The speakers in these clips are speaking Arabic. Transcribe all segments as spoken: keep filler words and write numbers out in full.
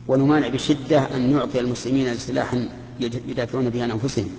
ونمانع بشدة أن نعطي المسلمين سلاحا يدافعون به عن أنفسهم،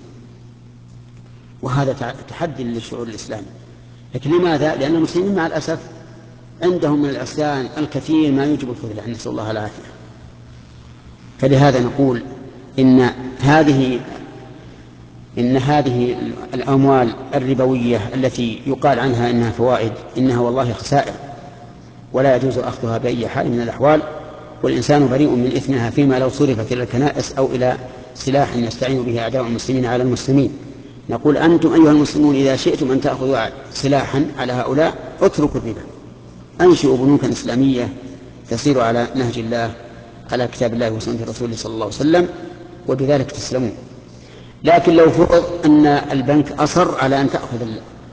وهذا تحدي للشعور الإسلامي. لكن لماذا؟ لأن المسلمين مع الأسف عندهم من العصيان الكثير ما يوجب الخذلان، نسأل الله العافية. فلهذا نقول إن هذه إن هذه الأموال الربوية التي يقال عنها إنها فوائد إنها والله خسائر، ولا يجوز أخذها بأي حال من الأحوال، والإنسان بريء من إثمها فيما لو صرفت إلى الكنائس أو إلى سلاح يستعين به أعداء المسلمين على المسلمين. نقول أنتم أيها المسلمون إذا شئتم أن تأخذوا سلاحا على هؤلاء اتركوا الربا، أنشئوا بنوكا إسلامية تسير على نهج الله على كتاب الله وسنة رسوله صلى الله عليه وسلم، وبذلك تسلمون. لكن لو فرض أن البنك أصر على أن تأخذ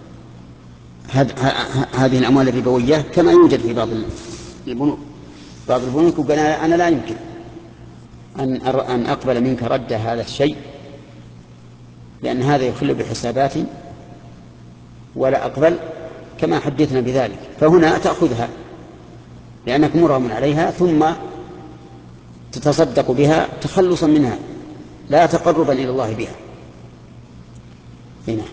هذه الأموال الربوية كما يوجد في بعض البنوك، بعض البنوك وقال أنا لا يمكن أن أقبل منك رد هذا الشيء لأن هذا يخل بحساباتي ولا أقبل، كما حدثنا بذلك، فهنا تأخذها لأنك مرغم عليها ثم تتصدق بها تخلصا منها لا تقربا إلى الله بها. هنا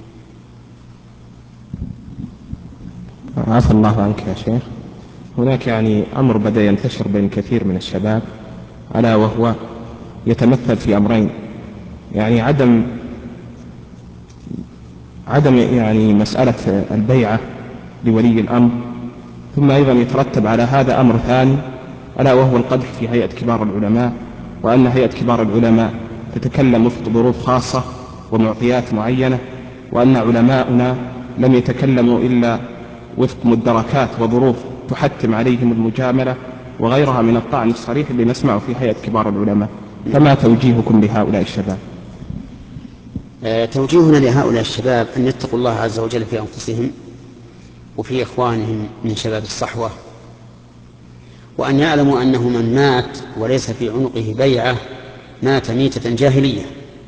عفى الله عنك يا شيخ. هناك يعني أمر بدأ ينتشر بين كثير من الشباب، ألا وهو يتمثل في أمرين: يعني عدم عدم يعني مسألة البيعة لولي الأمر، ثم أيضا يترتب على هذا أمر ثاني ألا وهو القدح في هيئة كبار العلماء، وأن هيئة كبار العلماء تتكلم وفق ظروف خاصة ومعطيات معينة، وأن علماؤنا لم يتكلموا إلا وفق مدركات وظروف تحتم عليهم المجاملة وغيرها من الطعن الصريح اللي نسمعه في هيئة كبار العلماء. فما توجيهكم لهؤلاء الشباب؟ توجيهنا لهؤلاء الشباب أن يتقوا الله عز وجل في أنفسهم وفي إخوانهم من شباب الصحوة، وأن يعلموا أنه من مات وليس في عنقه بيعة مات ميتة جاهلية،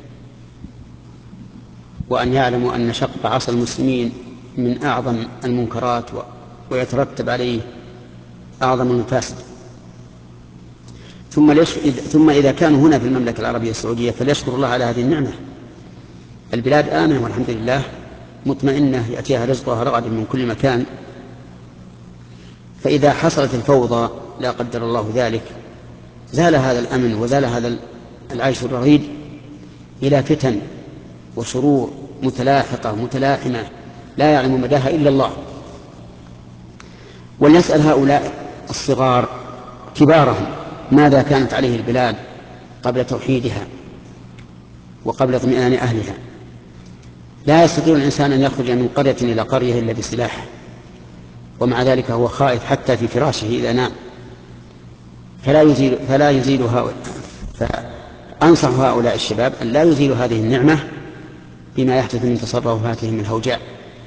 وأن يعلموا أن شق عصا المسلمين من أعظم المنكرات ويترتب عليه أعظم المفاسد. ثم, ثم إذا كانوا هنا في المملكة العربية السعودية فليشكر الله على هذه النعمة. البلاد آمنة والحمد لله مطمئنة يأتيها رزقها رغدا من كل مكان، فإذا حصلت الفوضى لا قدر الله ذلك زال هذا الأمن وزال هذا العيش الرغيد إلى فتن وشرور متلاحقة متلاحمة لا يعلم مداها إلا الله. وليسأل هؤلاء الصغار كبارهم ماذا كانت عليه البلاد قبل توحيدها وقبل اطمئنان أهلها. لا يستطيع الإنسان أن يخرج من قرية إلى قرية إلا بسلاح، ومع ذلك هو خائف حتى في فراشه إذا نام. فلا يزيل, فلا يزيل هؤلاء فأنصح هؤلاء الشباب أن لا يزيلوا هذه النعمة بما يحدث من تصرفاتهم الهوجاء.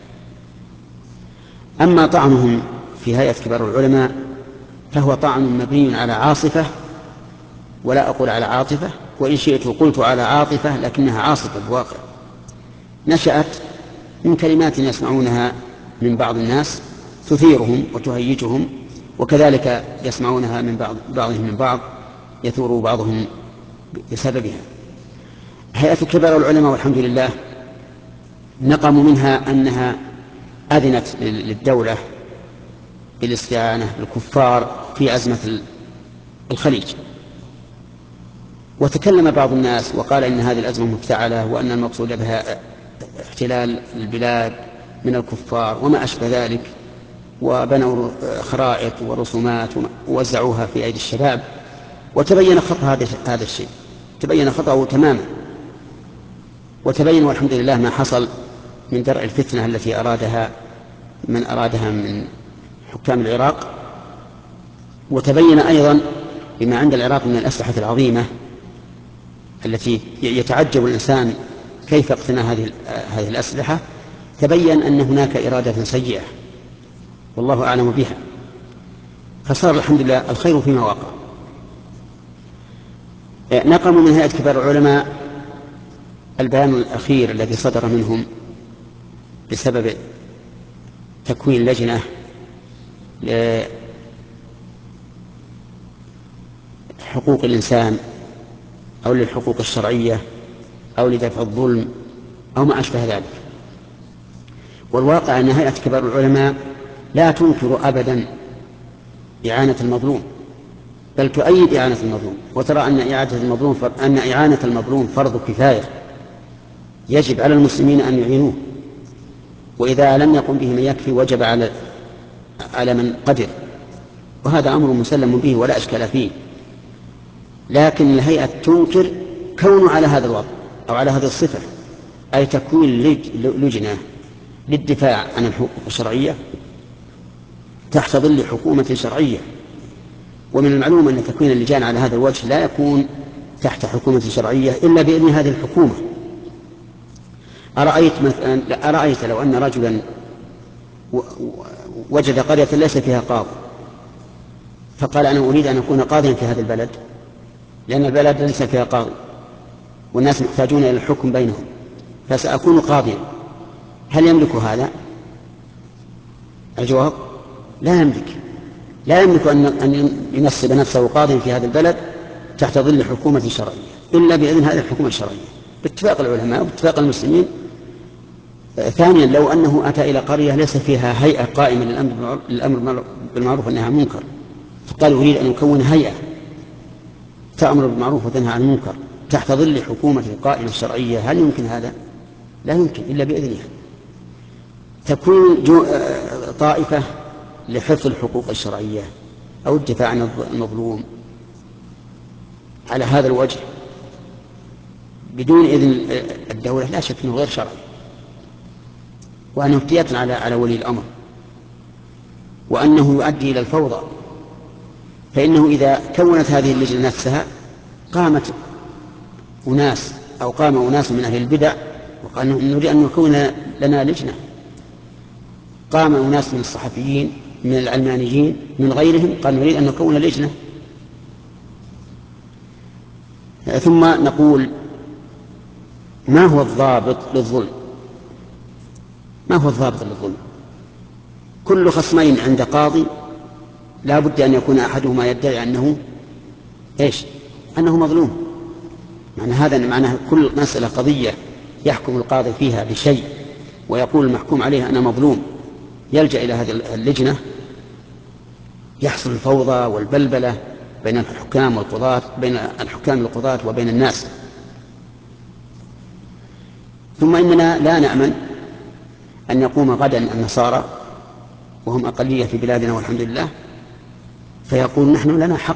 أما طعنهم في هيئة كبار العلماء فهو طعن مبني على عاصفة، ولا أقول على عاطفة، وإن شئت قلت على عاطفة لكنها عاصفة الواقع، نشأت من كلمات يسمعونها من بعض الناس تثيرهم وتهيجهم، وكذلك يسمعونها من بعض بعضهم من بعض يثور بعضهم بسببها. هيئة كبار العلماء والحمد لله نقموا منها أنها أذنت للدولة بالاستعانة بالكفار في أزمة الخليج، وتكلم بعض الناس وقال إن هذه الأزمة مفتعلة وأن المقصود بها احتلال البلاد من الكفار وما أشبه ذلك، وبنوا خرائط ورسومات ووزعوها في أيدي الشباب، وتبين خطأ هذا الشيء، تبين خطأه تماما، وتبين والحمد لله ما حصل من درء الفتنة التي أرادها من أرادها من حكام العراق، وتبين أيضا بما عند العراق من الأسلحة العظيمة التي يتعجب الإنسان كيف اقتنى هذه هذه الأسلحة. تبين أن هناك إرادة سيئة والله أعلم بها، فصار الحمد لله الخير فيما وقع. نقموا من هيئة كبار العلماء البيان الأخير الذي صدر منهم بسبب تكوين لجنة حقوق الإنسان أو للحقوق الشرعية أو لدفع الظلم أو ما أشبه ذلك. والواقع أن هيئة كبار العلماء لا تنكر أبدا إعانة المظلوم، بل تؤيد إعانة المظلوم، وترى أن إعانة المظلوم أن إعانة المظلوم فرض كفاية يجب على المسلمين أن يعينوه، وإذا لم يقم به من يكفي وجب على على من قدر، وهذا أمر مسلم به ولا إشكال فيه. لكن الهيئة تنكر كونه على هذا الوضع أو على هذه الصفة، أي تكون لجنة للدفاع عن الحقوق الشرعية تحت ظل حكومة شرعية. ومن المعلوم أن تكوين اللجان على هذا الوجه لا يكون تحت حكومة شرعية إلا بإذن هذه الحكومة. أرأيت, مثلا أرأيت لو أن رجلا وجد قرية ليس فيها قاضي فقال أنا أريد أن أكون قاضيا في هذا البلد لأن البلد ليس فيها قاضي والناس محتاجون إلى الحكم بينهم فسأكون قاضيا، هل يملك هذا؟ الجواب لا يملك. لا يملك أن ينصب نفسه قاضيا في هذا البلد تحت ظل حكومة شرعية إلا بإذن هذه الحكومة الشرعية باتفاق العلماء وباتفاق المسلمين. ثانيا، لو أنه أتى إلى قرية ليس فيها هيئة قائمة للأمر بالمعروف والنهي عن المنكر فقال أريد أن أكون هيئة تأمر بالمعروف وتنهى عن المنكر تحت ظل حكومة قائمة شرعية، هل يمكن هذا؟ لا يمكن إلا بإذنها. تكون طائفة لحفظ الحقوق الشرعية أو الدفاع عن المظلوم على هذا الوجه بدون إذن الدولة لا شك أنه غير شرعي وأنه افتياة على على ولي الأمر وأنه يؤدي إلى الفوضى. فإنه إذا كونت هذه اللجنة نفسها قامت أناس أو قام أناس من أهل البدع وقالوا نريد أن نكون لنا لجنة، قام أناس من الصحفيين من العلمانيين من غيرهم قال نريد أن نكون لجنة. ثم نقول ما هو الضابط للظلم؟ ما هو الضابط للظلم؟ كل خصمين عند قاضي لا بد أن يكون أحدهما يدعي أنه إيش؟ أنه مظلوم. معنى هذا معنى كل مسألة قضية يحكم القاضي فيها بشيء ويقول المحكوم عليه أنا مظلوم يلجأ إلى هذه اللجنة يحصل الفوضى والبلبلة بين الحكام والقضاة بين الحكام والقضاة وبين الناس. ثم إننا لا نأمن أن يقوم غدا النصارى وهم أقلية في بلادنا والحمد لله فيقول نحن لنا حق،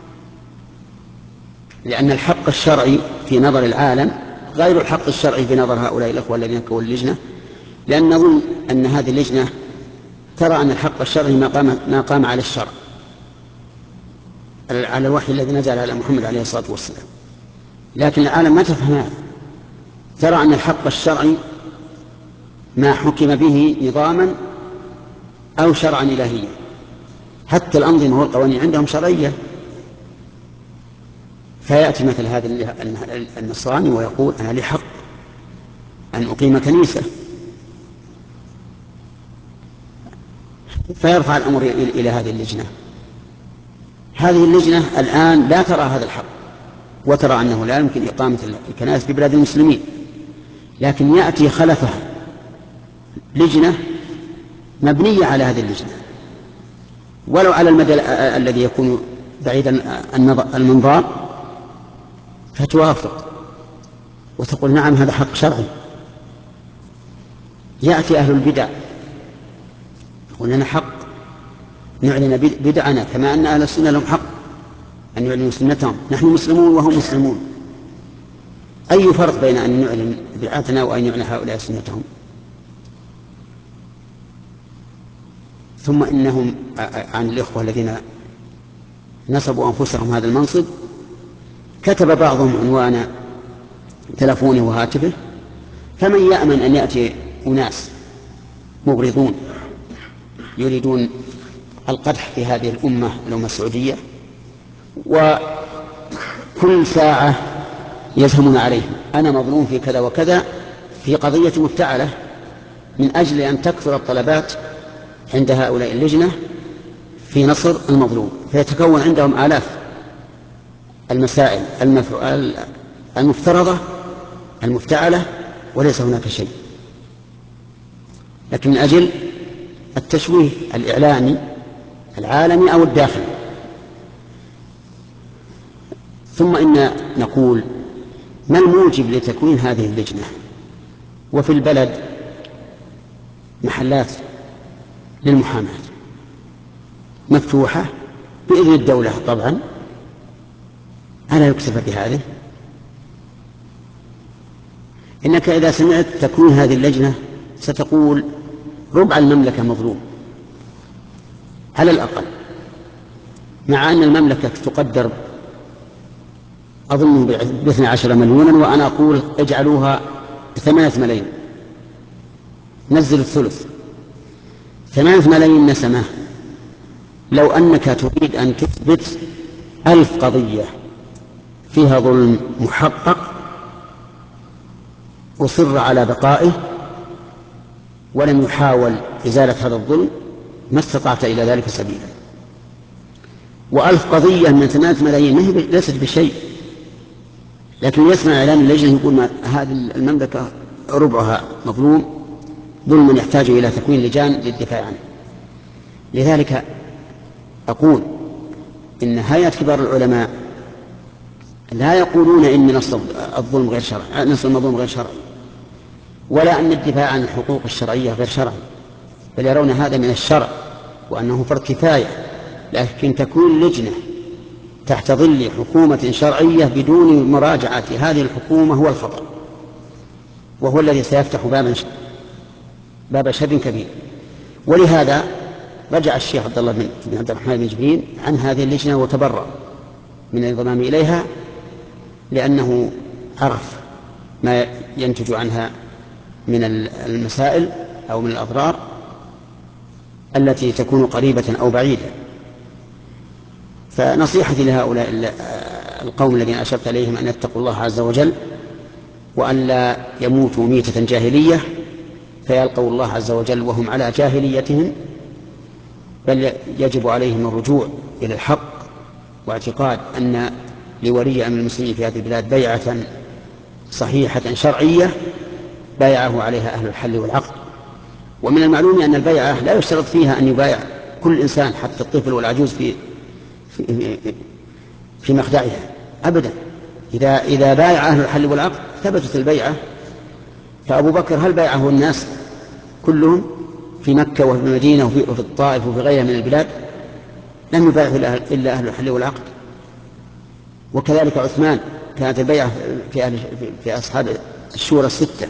لأن الحق الشرعي في نظر العالم غير الحق الشرعي في نظر هؤلاء الأخوة الذين كونوا اللجنة، لأن نظن أن هذه اللجنة ترى أن الحق الشرعي ما قام, ما قام على الشرع على الوحي الذي نزل على محمد عليه الصلاة والسلام. لكن العالم ما تفهم هذا، ترى أن الحق الشرعي ما حكم به نظاما أو شرعا إلهيا. حتى الأنظمة والقوانين عندهم شرعية، فيأتي مثل هذا النصراني ويقول أنا لي حق أن أقيم كنيسة فيرفع الأمر إلى هذه اللجنة. هذه اللجنة الآن لا ترى هذا الحق وترى أنه لا يمكن إقامة الكنائس في بلاد المسلمين، لكن يأتي خلفه لجنة مبنية على هذه اللجنة ولو على المدى الذي يكون بعيد المنظار فتوافق وتقول نعم هذا حق شرعي. يأتي أهل البدع يقول لنا حق نعلن بدعنا كما أن أهل السنة لهم حق أن يعلنوا سنتهم، نحن مسلمون وهم مسلمون، أي فرق بين أن نعلن بدعتنا وأن يعلن هؤلاء سنتهم؟ ثم إنهم عن الإخوة الذين نصبوا أنفسهم هذا المنصب كتب بعضهم عنوان تلفونه وهاتفه، فمن يأمن أن يأتي أناس مغرضون يريدون القدح في هذه الأمة الأمة السعودية وكل ساعة يزهمون عليه أنا مظلوم في كذا وكذا في قضية مفتعلة من أجل أن تكثر الطلبات عند هؤلاء اللجنة في نصر المظلوم، فيتكون عندهم آلاف المسائل المفترضة المفتعلة وليس هناك شيء، لكن من أجل التشويه الإعلامي العالمي أو الداخلي. ثم إن نقول ما الموجب لتكوين هذه اللجنة وفي البلد محلات للمحاماة مفتوحة بإذن الدولة طبعا، ألا يكتفى بهذه؟ إنك إذا سمعت تكوين هذه اللجنة ستقول ربع المملكة مظلوم على الأقل، مع أن المملكة تقدر أظن باثنى عشر مليونا، وأنا أقول اجعلوها ثمانية ملايين، نزل الثلث، ثمانية ملايين نسمة. لو أنك تريد أن تثبت ألف قضية فيها ظلم محقق أصر على بقائه ولم يحاول إزالة هذا الظلم ما استطعت إلى ذلك سبيلا. وألف قضية من ثمانية ملايين ما هي ليست بشيء، لكن يسمع إعلان اللجنة يقول ما هذه المملكة ربعها مظلوم ظلم يحتاج إلى تكوين لجان للدفاع عنه. لذلك أقول إن هيئة كبار العلماء لا يقولون إن نص الظلم غير شرعي، نص المظلوم غير شرعي، ولا أن الدفاع عن الحقوق الشرعية غير شرعي، بل يرون هذا من الشرع وأنه فرض كفاية. لكن تكون لجنة تحت ظل حكومة شرعية بدون مراجعة هذه الحكومة هو الخطأ، وهو الذي سيفتح بابا باب شر كبير. ولهذا رجع الشيخ عبد الله بن عبد الرحمن بن جبرين عن هذه اللجنة وتبرأ من الانضمام إليها، لأنه عرف ما ينتج عنها من المسائل أو من الأضرار التي تكون قريبة أو بعيدة. فنصيحتي لهؤلاء القوم الذين أشرت إليهم أن يتقوا الله عز وجل وأن لا يموتوا ميتة جاهلية فيلقوا الله عز وجل وهم على جاهليتهم، بل يجب عليهم الرجوع إلى الحق واعتقاد أن لولي أمر المسلمين في هذه البلاد بيعة صحيحة شرعية بايعه عليها أهل الحل والعقد. ومن المعلوم أن البيعة لا يشترط فيها أن يبايع كل إنسان حتى الطفل والعجوز في في, في مخدعها أبدا. إذا إذا بايع أهل الحل والعقد ثبتت البيعة. فأبو بكر هل بايعه الناس كلهم في مكة وفي المدينة وفي الطائف وفي غيرها من البلاد؟ لم يبايعه إلا أهل الحل والعقد. وكذلك عثمان كانت البيعة في, أهل في أصحاب الشورى الستة،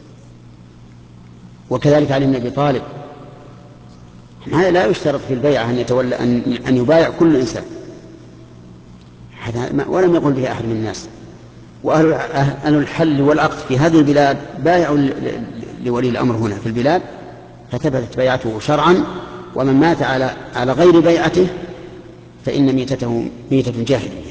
وكذلك علي بن أبي طالب. هذا لا يشترط في البيعة أن يتولى أن, أن يبايع كل إنسان، ولم يقل به أحد من الناس. وأهل الحل والعقد في هذه البلاد بايعوا لولي الأمر هنا في البلاد فثبتت بيعته شرعا، ومن مات على على غير بيعته فإن ميتته ميتة جاهلية.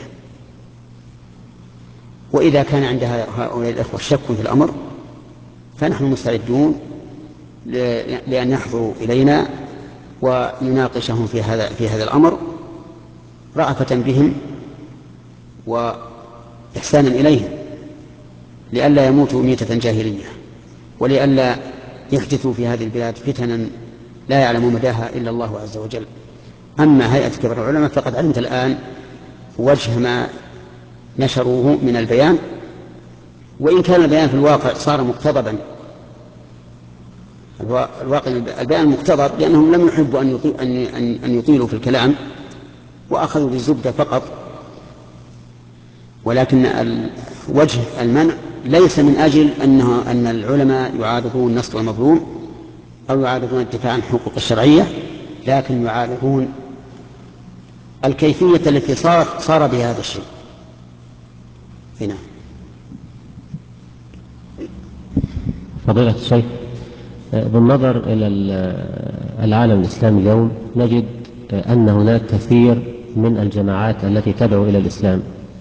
وإذا كان عند هؤلاء الأخوة شك في الأمر فنحن مستعدون لأن يحضروا إلينا ونناقشهم في هذا في هذا الأمر رأفة بهم وإحسانا إليهم، لئلا يموتوا ميتة جاهلية ولئلا يحدثوا في هذه البلاد فتنا لا يعلم مداها إلا الله عز وجل. أما هيئة كبار العلماء فقد علمت الآن وجه ما نشروه من البيان، وإن كان البيان في الواقع صار مقتضبا. الواقع البيان مقتضب لأنهم لم يحبوا أن يطيلوا, أن يطيلوا في الكلام وأخذوا بالزبدة فقط، ولكن وجه المنع ليس من أجل أنه أن العلماء يعارضون النص والمظلوم أو يعارضون الدفاع عن الحقوق الشرعية، لكن يعارضون الكيفية التي صار, صار بها هذا الشيء. هنا فضيلة الشيخ، بالنظر إلى العالم الإسلامي اليوم نجد أن هناك كثير من الجماعات التي تدعو إلى الإسلام،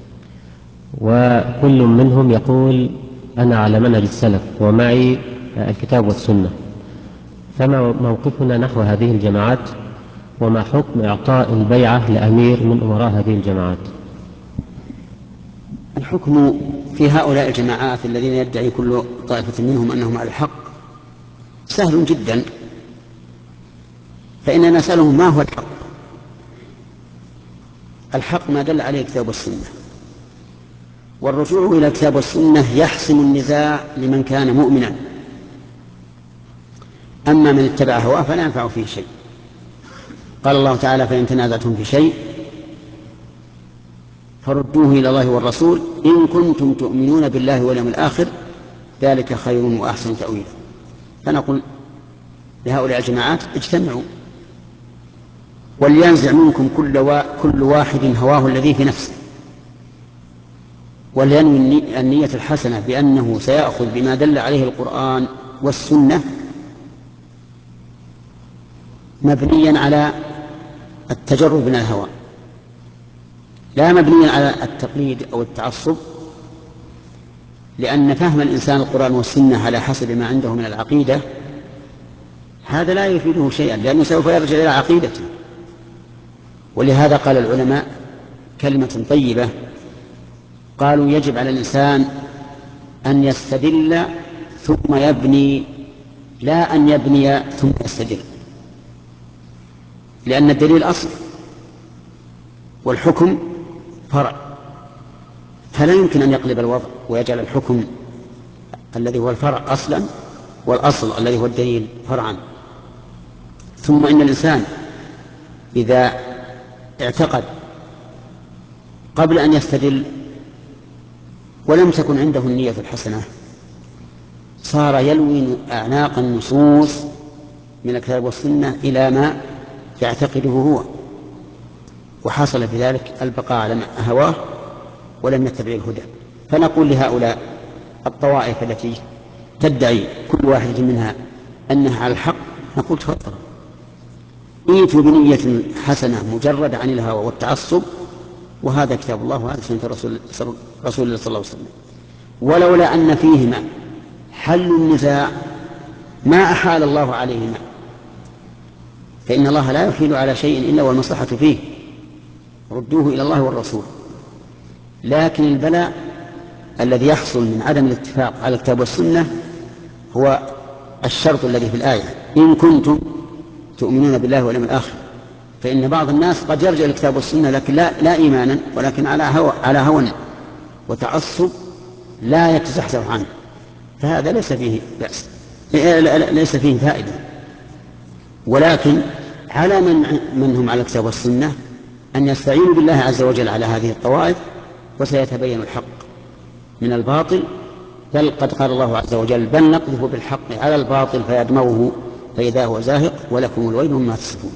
وكل منهم يقول أنا على منهج السلف ومعي الكتاب والسنة. فما موقفنا نحو هذه الجماعات، وما حكم إعطاء البيعة لأمير من أمراء هذه الجماعات؟ الحكم في هؤلاء الجماعات الذين يدعي كل طائفة منهم أنهم على الحق سهل جدا، فإننا نسألهم ما هو الحق. الحق ما دل عليه الكتاب والسنة، والرجوع إلى الكتاب والسنة يحسم النزاع لمن كان مؤمنا، أما من اتبع هواه فلا ينفع فيه شيء. قال الله تعالى: فإن تنازعتم في شيء فردوه إلى الله والرسول إن كنتم تؤمنون بالله واليوم الآخر ذلك خير وأحسن تأويلا. فنقول لهؤلاء الجماعات: اجتمعوا ولينزع منكم كل, وا... كل واحد هواه الذي في نفسه، ولينوي النية الحسنة بأنه سيأخذ بما دل عليه القرآن والسنة مبنيا على التجرد من الهوى، لا مبنيا على التقليد أو التعصب، لأن فهم الإنسان القرآن والسنة على حسب ما عنده من العقيدة هذا لا يفيده شيئا، لأنه سوف يرجع إلى عقيدته. ولهذا قال العلماء كلمة طيبة، قالوا: يجب على الإنسان أن يستدل ثم يبني، لا أن يبني ثم يستدل، لأن الدليل أصل والحكم فرع، فلا يمكن أن يقلب الوضع ويجعل الحكم الذي هو الفرع أصلا والأصل الذي هو الدليل فرعا. ثم إن الإنسان إذا اعتقد قبل أن يستدل ولم تكن عنده النية الحسنة صار يلوي أعناق النصوص من الكتاب والسنة إلى ما يعتقده هو، وحصل بذلك البقاء على هواه ولم يتبع الهدى. فنقول لهؤلاء الطوائف التي تدعي كل واحد منها أنها على الحق، نقول: تفضل ائتوا بنية حسنة مجردة عن الهوى والتعصب، وهذا كتاب الله وهذا سنة رسول رسول الله صلى الله عليه وسلم. ولولا أن فيهما حل النزاع ما أحال الله عليهما، فإن الله لا يحيل على شيء إلا والمصلحة فيه، ردوه إلى الله والرسول. لكن البلاء الذي يحصل من عدم الاتفاق على الكتاب والسنة هو الشرط الذي في الآية: إن كنتم تؤمنون بالله واليوم الآخر. فإن بعض الناس قد يرجع الكتاب والسنة لكن لا, لا إيمانا، ولكن على هوى, على هوى وتعصب لا يتزحزح عنه، فهذا ليس فيه بأس، ليس فيه فائدة. ولكن على من, من هم على الكتاب والسنة أن يستعينوا بالله عز وجل على هذه الطوائف، وسيتبين الحق من الباطل. بل قد قال الله عز وجل: بل نقذف بالحق على الباطل فيدمغه فإذا هو زاهق ولكم الويل مما تصفون.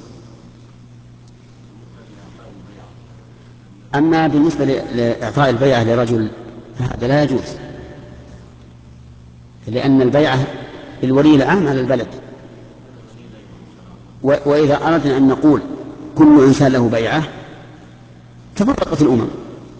أما بالنسبة لإعطاء البيعة لرجل فهذا لا يجوز، لأن البيعة الولي العام على البلد. وإذا أردنا أن نقول كل إنسان له بيعة تفرقت الأمم،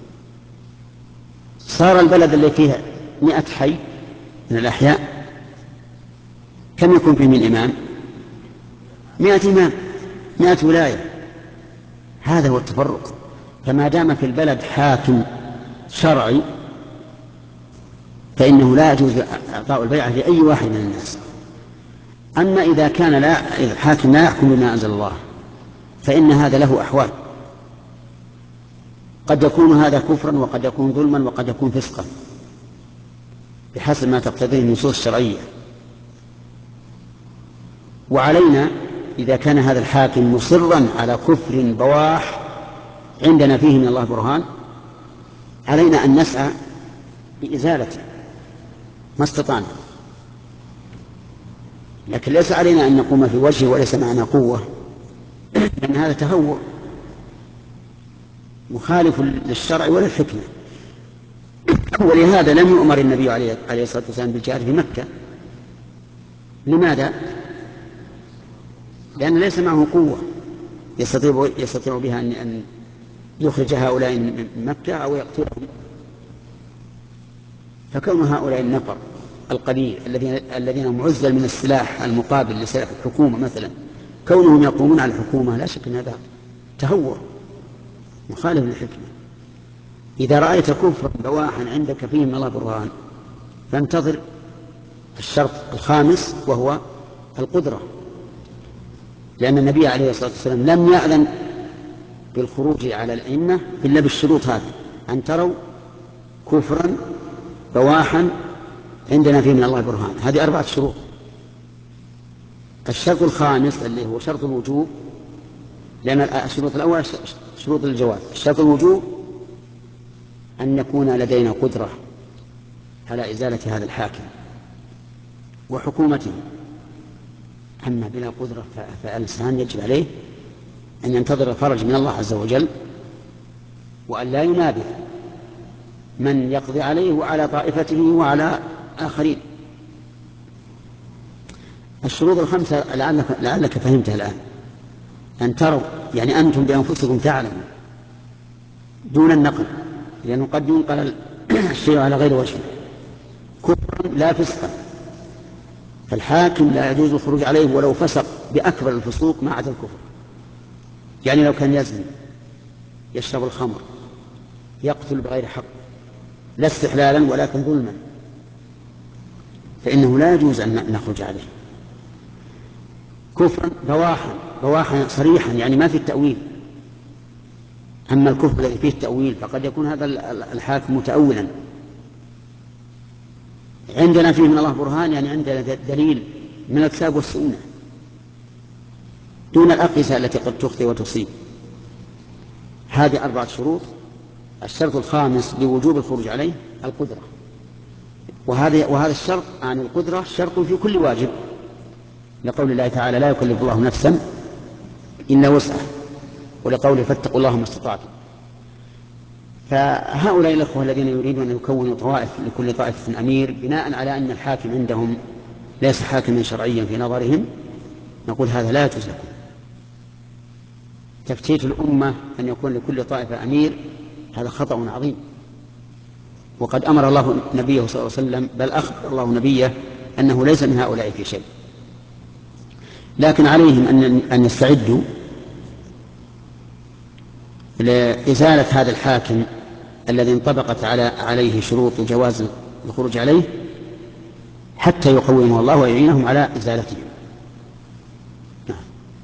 صار البلد اللي فيها مئة حي من الأحياء كم يكون فيه من إمام؟ مئة إمام، مئة ولاية. هذا هو التفرق. فما دام في البلد حاكم شرعي فإنه لا يجوز إعطاء البيعة لأي واحد من الناس. أما إذا كان لا الحاكم لا يحكم بما أنزل الله فإن هذا له أحوال، قد يكون هذا كفرا وقد يكون ظلما وقد يكون فسقا بحسب ما تقتضيه النصوص الشرعية. وعلينا إذا كان هذا الحاكم مصرا على كفر بواح عندنا فيه من الله برهان، علينا أن نسعى بإزالته ما استطعنا، لكن ليس علينا أن نقوم في وجهه وليس معنا قوة، لأن هذا تهور مخالف للشرع وللحكمة. ولهذا لم يؤمر النبي عليه الصلاة والسلام بالجهاد في مكة. لماذا؟ لأن ليس معه قوة يستطيع, يستطيع بها أن يخرج هؤلاء من مكة أو يقتلهم. فكون هؤلاء النفر القليل الذين الذين هم عزل من السلاح المقابل لسلاح الحكومة مثلا، كونهم يقومون على الحكومة لا شك أن هذا تهور مخالف للحكمة. إذا رأيت كفرا بواحا عندك فيه من الله برهان فانتظر الشرط الخامس وهو القدرة، لأن النبي عليه الصلاة والسلام لم يأذن بالخروج على الأئمة إلا بالشروط هذه: أن تروا كفرا بواحا عندنا فيه من الله برهان. هذه أربعة شروط. الشرط الخامس اللي هو شرط الوجوب، لأن الشروط الأول شروط الجواز، الشرط الوجوب أن يكون لدينا قدرة على إزالة هذا الحاكم وحكومته. أما بلا قدرة فالإنسان يجب عليه أن ينتظر الفرج من الله عز وجل، وأن لا ينابه من يقضي عليه وعلى طائفته وعلى آخرين. الشروط الخمسة لعلك, لعلك فهمتها الآن. أن تروا يعني أنتم بأنفسكم تعلموا دون النقل، لأنه قد ينقل الشيء على غير وجهه. كفرا لا فسقا، فالحاكم لا يجوز الخروج عليه ولو فسق بأكبر الفسوق ما عدا الكفر. يعني لو كان يزني، يشرب الخمر، يقتل بغير حق، لا استحلالا ولكن ظلما، فإنه لا يجوز أن نخرج عليه. كفرا بواحا، بواحا صريحا يعني ما في التأويل. أما الكفر الذي فيه التأويل فقد يكون هذا الحاكم متأولا. عندنا فيه من الله برهان يعني عندنا دليل من الكتاب والسنة دون الأقيسة التي قد تخطئ وتصيب. هذه أربعة شروط. الشرط الخامس لوجوب الخروج عليه القدرة، وهذا وهذا الشرط عن القدرة شرط في كل واجب، لقول الله تعالى: لا يكلف الله نفسا إلا وسعها، ولقوله: فاتقوا الله ما استطعتم. فهؤلاء الأخوة الذين يريدون أن يكونوا طوائف لكل طائفة أمير بناء على أن الحاكم عندهم ليس حاكما شرعيا في نظرهم، نقول هذا لا يجوز لكم. تفتيت الأمة أن يكون لكل طائفة أمير هذا خطأ عظيم، وقد أمر الله نبيه صلى الله عليه وسلم، بل أخبر الله نبيه أنه ليس من هؤلاء في شيء. لكن عليهم أن يستعدوا لإزالة هذا الحاكم الذي انطبقت على عليه شروط جواز الخروج عليه، حتى يقومه الله ويعينهم على إزالته. نعم.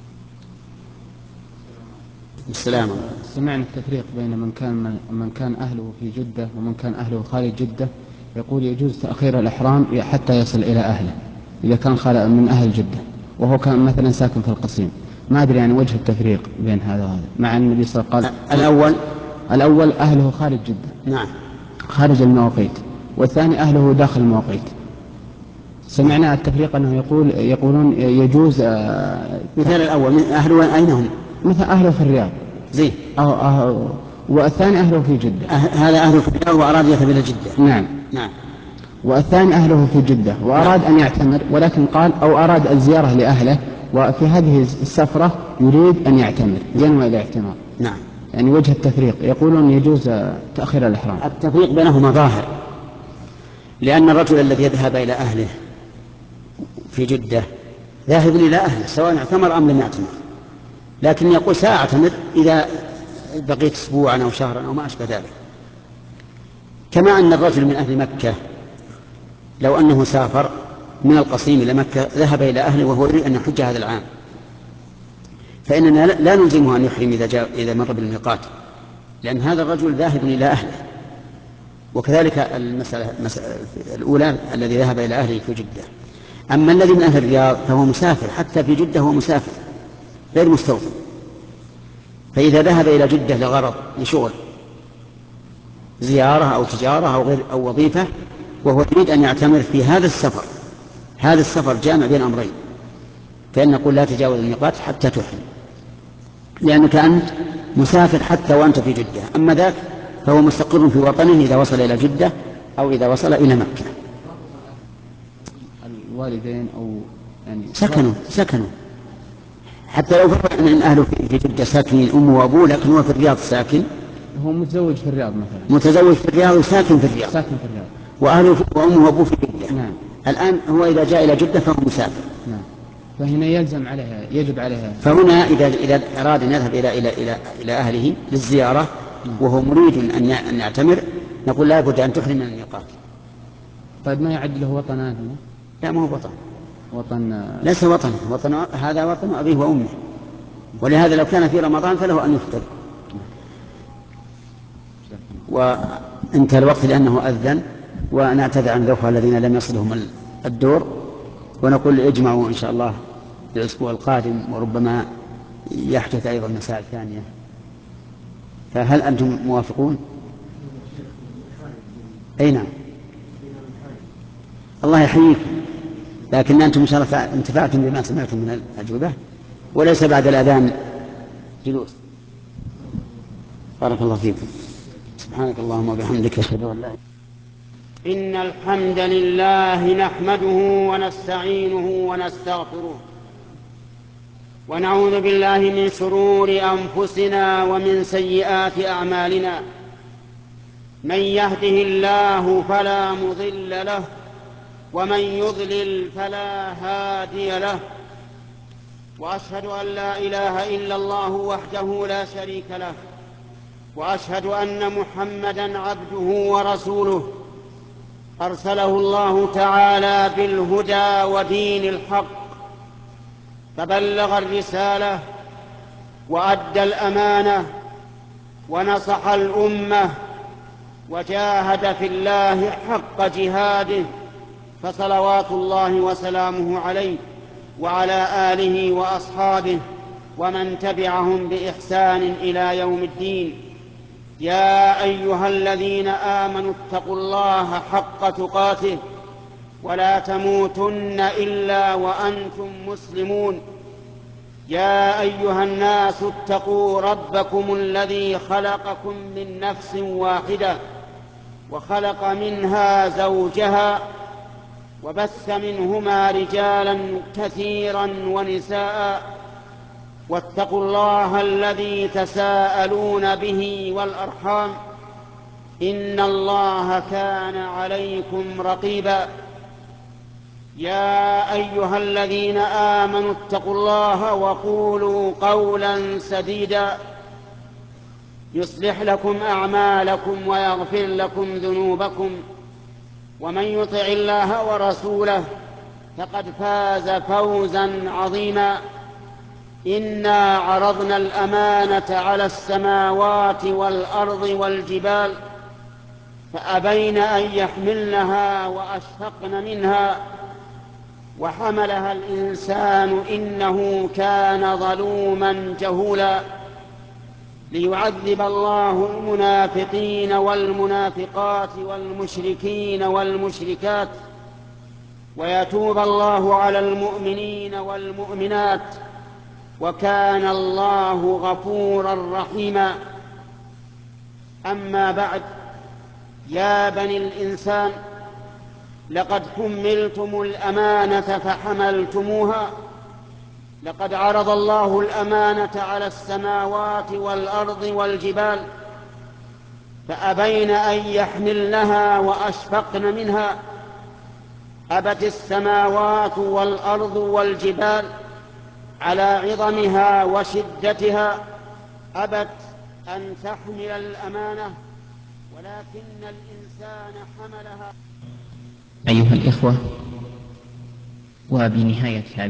السلام عليكم. سمعنا التفريق بين من كان من كان أهله في جدة ومن كان أهله خارج جدة. يقول يجوز تأخير الإحرام حتى يصل إلى أهله إذا كان خالق من أهل جدة وهو كان مثلا ساكن في القصيم. ما أدري يعني وجه التفريق بين هذا وهذا، مع أن النبي صلى الله عليه وسلم قال الأول الأول أهله خارج جدة، نعم، خارج المواقيت، والثاني أهله داخل المواقيت. سمعنا التفريق أنه يقول يقولون يجوز مثال الأول أهله أين هم؟ مثل أهله في الرياض زين، أو أو والثاني أهله في جدة. أه هذا أهله في الرياض وأراد يذهب إلى جدة. نعم نعم. والثاني أهله في جدة وأراد نعم. أن يعتمر، ولكن قال أو أراد الزيارة لأهله وفي هذه السفرة يريد أن يعتمر ينوي الاعتمار. نعم. يعني وجه التفريق يقولون يجوز تأخير الإحرام. التفريق بينهما ظاهر، لأن الرجل الذي يذهب إلى أهله في جدة ذاهب إلى أهله سواء اعتمر أم لم يعتمر، لكن يقول سأعتمر إذا بقيت أسبوعا أو شهرا أو ما أشبه ذلك. كما أن الرجل من أهل مكة لو أنه سافر من القصيم إلى مكة ذهب إلى أهله وهو يريد أن يحج هذا العام، فإننا لا نلزمه أن يحرم إذا, جاء إذا مر بالميقات، لأن هذا الرجل ذاهب إلى أهله. وكذلك المسألة الأولى الذي ذهب إلى أهله في جدة. أما الذي من أهل الرياض فهو مسافر، حتى في جدة هو مسافر غير مستوطن، فإذا ذهب إلى جدة لغرض لشغل زيارة أو تجارة أو, غير أو وظيفة وهو يريد أن يعتمر في هذا السفر، هذا السفر جامع بين أمرين، فإن نقول لا تجاوز الميقات حتى تحرم، لأنك أنت مسافر حتى وأنت في جدة. أما ذاك فهو مستقر في وطنه إذا وصل إلى جدة أو إذا وصل إلى مكة. الوالدين أو يعني سكنوا سكنوا حتى لو فرق أن أهله في جدة ساكنين أمه وأبوه، لكن هو في الرياض ساكن، هو متزوج في الرياض مثلا، متزوج في الرياض وساكن في الرياض، ساكن في الرياض وأهله وأمه وأبوه في جدة. نعم. الآن هو إذا جاء إلى جدة فهو مسافر. نعم. فهنا يلزم عليها يجب عليها. فهنا إذا إذا أراد أن يذهب إلى إلى إلى إلى أهله للزيارة وهو مريد أن يعتمر نقول لا بد أن تحرم من الميقات. طيب ما يعد له وطن هذا؟ لا ما هو وطن، وطن ليس وطن، وطن هذا وطن أبيه وأمه، ولهذا لو كان في رمضان فله أن يفطر. وانتهى الوقت لأنه أذن، ونعتذر عن الأخوة الذين لم يصلهم الدور، ونقول اجمعوا إن شاء الله الأسبوع القادم، وربما يحدث أيضا مسائل ثانية. فهل أنتم موافقون؟ أي نعم، الله يحييكم، لكن أنتم إن شاء الله انتفعتم بما سمعتم من الأجوبة، وليس بعد الأذان جلوس. بارك الله فيكم. سبحانك اللهم وبحمدك أشهد أن لا إله إلا أنت. إن الحمد لله نحمده ونستعينه ونستغفره، ونعوذ بالله من شرور أنفسنا ومن سيئات أعمالنا. من يهده الله فلا مضل له، ومن يضلل فلا هادي له. وأشهد أن لا إله إلا الله وحده لا شريك له، وأشهد أن محمدًا عبده ورسوله، أرسله الله تعالى بالهدى ودين الحق، فبلغ الرسالة وأدى الأمانة ونصح الأمة، وجاهد في الله حق جهاده، فصلوات الله وسلامه عليه وعلى آله وأصحابه ومن تبعهم بإحسان إلى يوم الدين. يا أيها الذين آمنوا اتقوا الله حق تقاته ولا تموتن إلا وأنتم مسلمون. يا أيها الناس اتقوا ربكم الذي خلقكم من نفس واحدة وخلق منها زوجها وبث منهما رجالا كثيرا ونساء، واتقوا الله الذي تساءلون به والأرحام، إن الله كان عليكم رقيبا. يا أيها الذين آمنوا اتقوا الله وقولوا قولا سديدا يصلح لكم أعمالكم ويغفر لكم ذنوبكم، ومن يطع الله ورسوله فقد فاز فوزا عظيما. إنا عرضنا الأمانة على السماوات والأرض والجبال فأبين أن يحملنها وأشفقن منها وحملها الإنسان إنه كان ظلوما جهولا. ليعذب الله المنافقين والمنافقات والمشركين والمشركات، ويتوب الله على المؤمنين والمؤمنات، وكان الله غفورا رحيما. أما بعد، يا بني الإنسان، لقد حملتم الأمانة فحملتموها. لقد عرض الله الأمانة على السماوات والأرض والجبال فأبين أن يحملنها وأشفقن منها. أبت السماوات والأرض والجبال على عظمها وشدتها، أبت أن تحمل الأمانة، ولكن الإنسان حملها. أيها الإخوة، وبنهاية